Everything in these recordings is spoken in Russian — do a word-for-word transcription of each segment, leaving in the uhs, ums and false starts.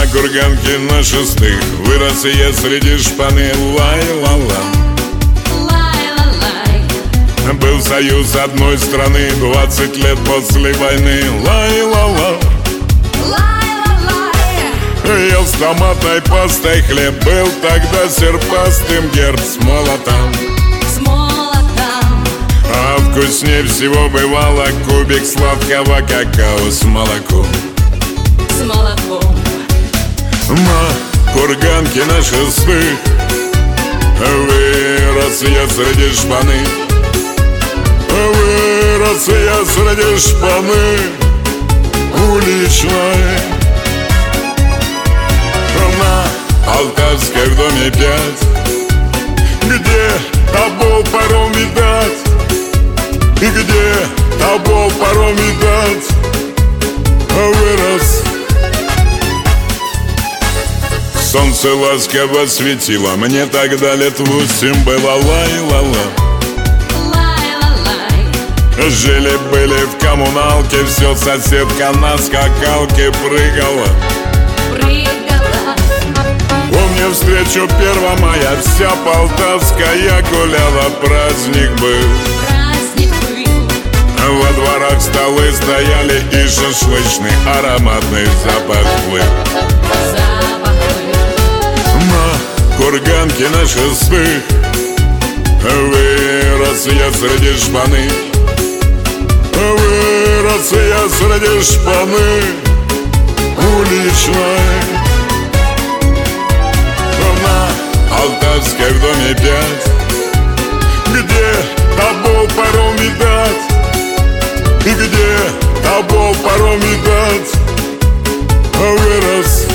курганке на шестых вырос я среди шпаны. Лай-ла-ла, был союз одной страны двадцать лет после войны. Лай-ла-ла, ел с томатной пастой хлеб, был тогда серпастым герб с молотом. С молотом. А вкуснее всего бывало кубик сладкого какао с молоком. С молоком. На курганке на шестых вырос я среди шпаны. Вырос я среди шпаны уличной. На Алтавской в доме пять, где тобол паром видать, и где тобол паром видать, вырос. Солнце ласково светило, мне тогда лет восемь было. Лай-ла-ла, жили-были в коммуналке, все соседка на скакалке прыгала. Прыгала. Помню встречу первого мая, вся Полтавская гуляла, праздник был. Праздник был. Во дворах столы стояли и шашлычный ароматный запах плыл. Запах был. На курганке на шестых вырос я среди шпаны. Вырос я среди шпаны уличной. На Алтавской в доме пять, где тобол паром видать, и где тобол паром видать, вырос.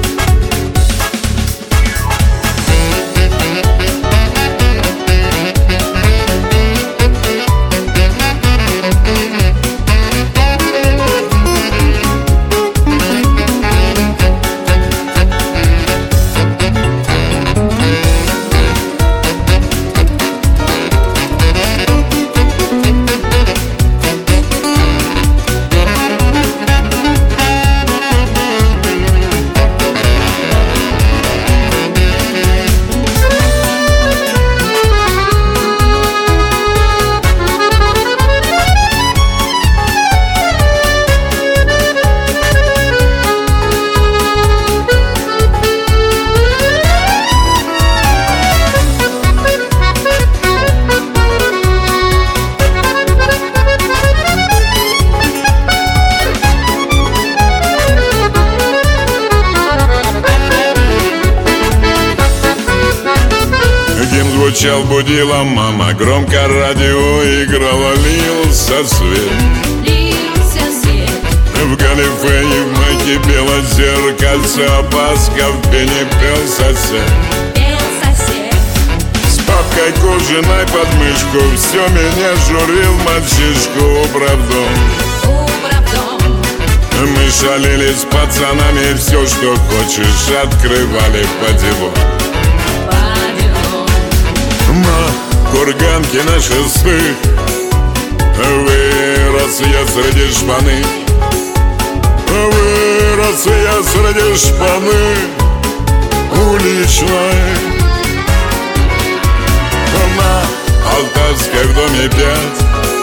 Звучал, будила мама, громко радио играла, лился свет. Лился свет. В галифе и в майке бело зеркальце, опаска в пене пел сосед. Пел сосед. С папкой кожаной под мышку все меня журил мальчишку управдом. Управдом. Мы шалили с пацанами, все, что хочешь, открывали по делу. На курганке на шестых вырос я среди шпаны. Вырос я среди шпаны уличной. На Алтавской в доме пять,